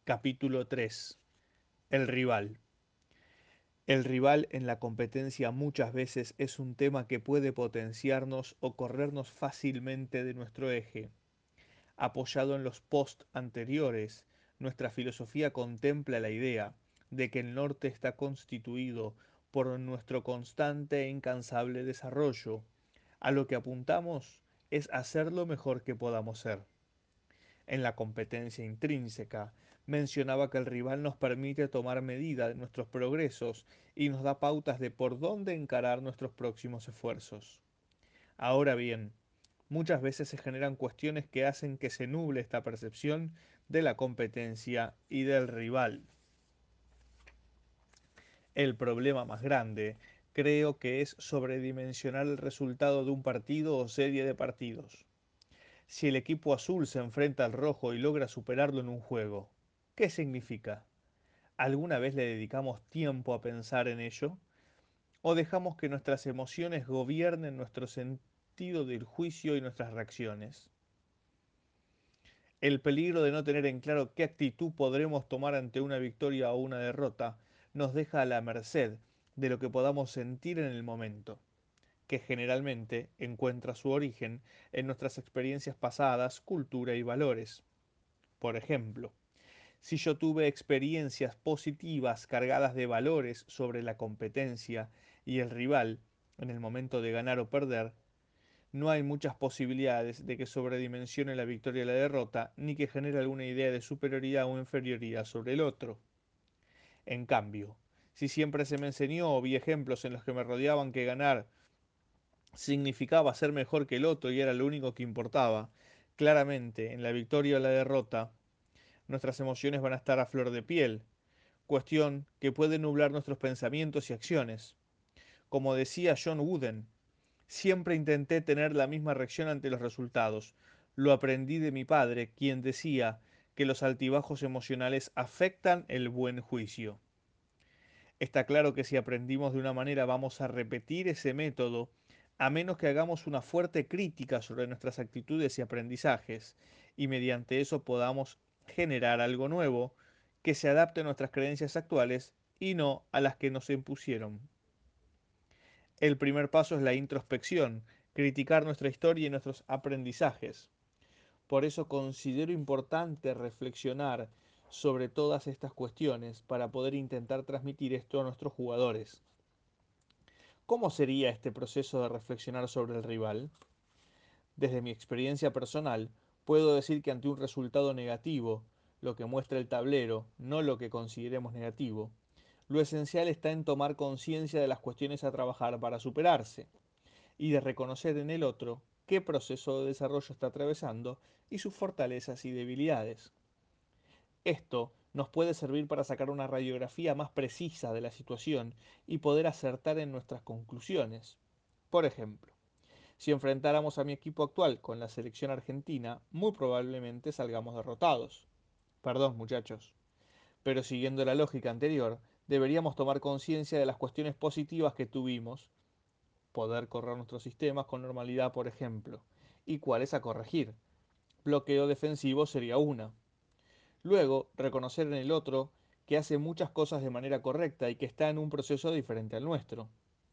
Capítulo 3. El rival. El rival en la competencia muchas veces es un tema que puede potenciarnos o corrernos fácilmente de nuestro eje. Apoyado en los post anteriores, nuestra filosofía contempla la idea de que el norte está constituido por nuestro constante e incansable desarrollo. A lo que apuntamos es hacer lo mejor que podamos ser. En la competencia intrínseca, mencionaba que el rival nos permite tomar medida de nuestros progresos y nos da pautas de por dónde encarar nuestros próximos esfuerzos. Ahora bien, muchas veces se generan cuestiones que hacen que se nuble esta percepción de la competencia y del rival. El problema más grande creo que es sobredimensionar el resultado de un partido o serie de partidos. Si el equipo azul se enfrenta al rojo y logra superarlo en un juego, ¿qué significa? ¿Alguna vez le dedicamos tiempo a pensar en ello? ¿O dejamos que nuestras emociones gobiernen nuestro sentido del juicio y nuestras reacciones? El peligro de no tener en claro qué actitud podremos tomar ante una victoria o una derrota nos deja a la merced de lo que podamos sentir en el momento, que generalmente encuentra su origen en nuestras experiencias pasadas, cultura y valores. Por ejemplo, si yo tuve experiencias positivas cargadas de valores sobre la competencia y el rival en el momento de ganar o perder, no hay muchas posibilidades de que sobredimensione la victoria o la derrota, ni que genere alguna idea de superioridad o inferioridad sobre el otro. En cambio, si siempre se me enseñó o vi ejemplos en los que me rodeaban que ganar significaba ser mejor que el otro y era lo único que importaba, claramente en la victoria o la derrota, nuestras emociones van a estar a flor de piel, cuestión que puede nublar nuestros pensamientos y acciones. Como decía John Wooden, siempre intenté tener la misma reacción ante los resultados. Lo aprendí de mi padre, quien decía que los altibajos emocionales afectan el buen juicio. Está claro que si aprendimos de una manera vamos a repetir ese método, a menos que hagamos una fuerte crítica sobre nuestras actitudes y aprendizajes, y mediante eso podamos generar algo nuevo que se adapte a nuestras creencias actuales y no a las que nos impusieron. El primer paso es la introspección, criticar nuestra historia y nuestros aprendizajes. Por eso considero importante reflexionar sobre todas estas cuestiones para poder intentar transmitir esto a nuestros jugadores. ¿Cómo sería este proceso de reflexionar sobre el rival? Desde mi experiencia personal, puedo decir que ante un resultado negativo, lo que muestra el tablero, no lo que consideremos negativo, lo esencial está en tomar conciencia de las cuestiones a trabajar para superarse y de reconocer en el otro qué proceso de desarrollo está atravesando y sus fortalezas y debilidades. Esto nos puede servir para sacar una radiografía más precisa de la situación y poder acertar en nuestras conclusiones. Por ejemplo, si enfrentáramos a mi equipo actual con la selección argentina, muy probablemente salgamos derrotados. Perdón, muchachos. Pero siguiendo la lógica anterior, deberíamos tomar conciencia de las cuestiones positivas que tuvimos, poder correr nuestros sistemas con normalidad, por ejemplo, y cuáles a corregir. Bloqueo defensivo sería una. Luego, reconocer en el otro que hace muchas cosas de manera correcta y que está en un proceso diferente al nuestro.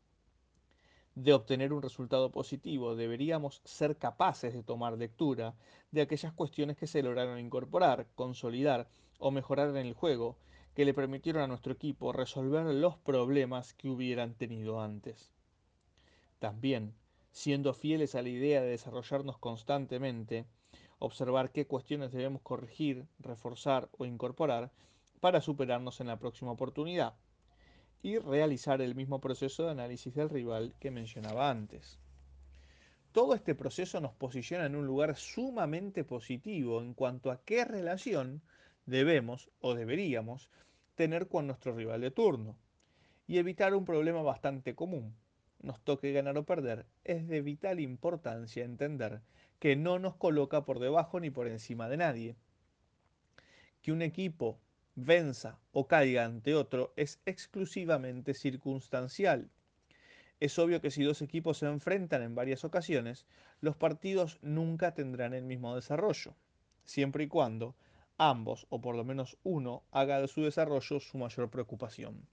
De obtener un resultado positivo, deberíamos ser capaces de tomar lectura de aquellas cuestiones que se lograron incorporar, consolidar o mejorar en el juego, que le permitieron a nuestro equipo resolver los problemas que hubieran tenido antes. También, siendo fieles a la idea de desarrollarnos constantemente, observar qué cuestiones debemos corregir, reforzar o incorporar para superarnos en la próxima oportunidad y realizar el mismo proceso de análisis del rival que mencionaba antes. Todo este proceso nos posiciona en un lugar sumamente positivo en cuanto a qué relación debemos o deberíamos tener con nuestro rival de turno y evitar un problema bastante común. Nos toque ganar o perder, es de vital importancia entender que no nos coloca por debajo ni por encima de nadie. Que un equipo venza o caiga ante otro es exclusivamente circunstancial. Es obvio que si dos equipos se enfrentan en varias ocasiones, los partidos nunca tendrán el mismo desarrollo, siempre y cuando ambos, o por lo menos uno, haga de su desarrollo su mayor preocupación.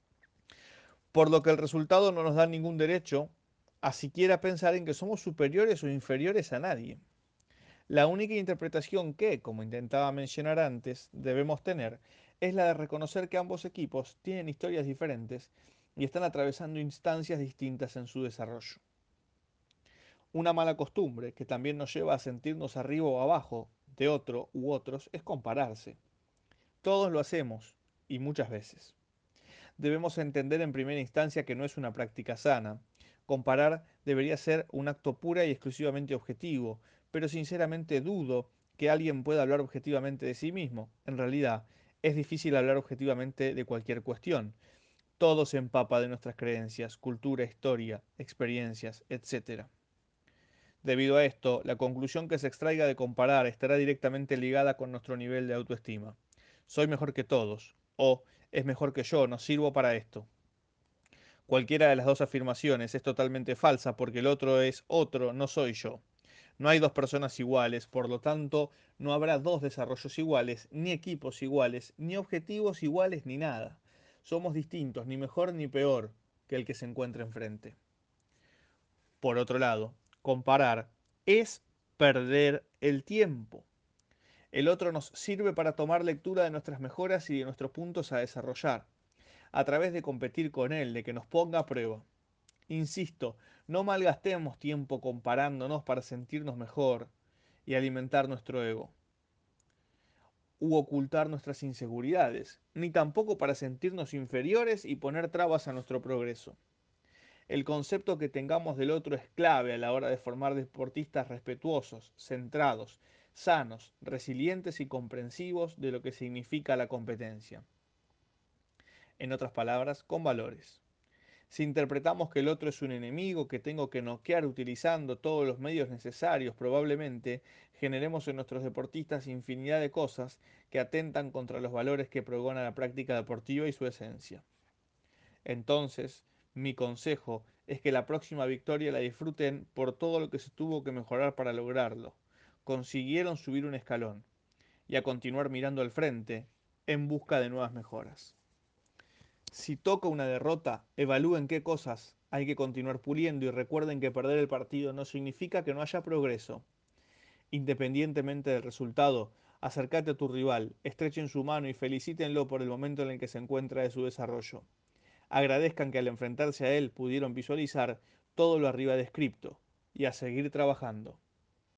Por lo que el resultado no nos da ningún derecho a siquiera pensar en que somos superiores o inferiores a nadie. La única interpretación que, como intentaba mencionar antes, debemos tener es la de reconocer que ambos equipos tienen historias diferentes y están atravesando instancias distintas en su desarrollo. Una mala costumbre que también nos lleva a sentirnos arriba o abajo de otro u otros es compararse. Todos lo hacemos y muchas veces. Debemos entender en primera instancia que no es una práctica sana. Comparar debería ser un acto pura y exclusivamente objetivo, pero sinceramente dudo que alguien pueda hablar objetivamente de sí mismo. En realidad, es difícil hablar objetivamente de cualquier cuestión. Todo se empapa de nuestras creencias, cultura, historia, experiencias, etc. Debido a esto, la conclusión que se extraiga de comparar estará directamente ligada con nuestro nivel de autoestima. Soy mejor que todos, o es mejor que yo, no sirvo para esto. Cualquiera de las dos afirmaciones es totalmente falsa porque el otro es otro, no soy yo. No hay dos personas iguales, por lo tanto, no habrá dos desarrollos iguales, ni equipos iguales, ni objetivos iguales, ni nada. Somos distintos, ni mejor ni peor que el que se encuentra enfrente. Por otro lado, comparar es perder el tiempo. El otro nos sirve para tomar lectura de nuestras mejoras y de nuestros puntos a desarrollar, a través de competir con él, de que nos ponga a prueba. Insisto, no malgastemos tiempo comparándonos para sentirnos mejor y alimentar nuestro ego, u ocultar nuestras inseguridades, ni tampoco para sentirnos inferiores y poner trabas a nuestro progreso. El concepto que tengamos del otro es clave a la hora de formar deportistas respetuosos, centrados, sanos, resilientes y comprensivos de lo que significa la competencia. En otras palabras, con valores. Si interpretamos que el otro es un enemigo que tengo que noquear utilizando todos los medios necesarios, probablemente generemos en nuestros deportistas infinidad de cosas que atentan contra los valores que pregona la práctica deportiva y su esencia. Entonces, mi consejo es que la próxima victoria la disfruten por todo lo que se tuvo que mejorar para lograrlo. Consiguieron subir un escalón y a continuar mirando al frente en busca de nuevas mejoras. Si toca una derrota, evalúen qué cosas hay que continuar puliendo y recuerden que perder el partido no significa que no haya progreso. Independientemente del resultado, acércate a tu rival, estrechen su mano y felicítenlo por el momento en el que se encuentra de su desarrollo. Agradezcan que al enfrentarse a él pudieron visualizar todo lo arriba descripto y a seguir trabajando.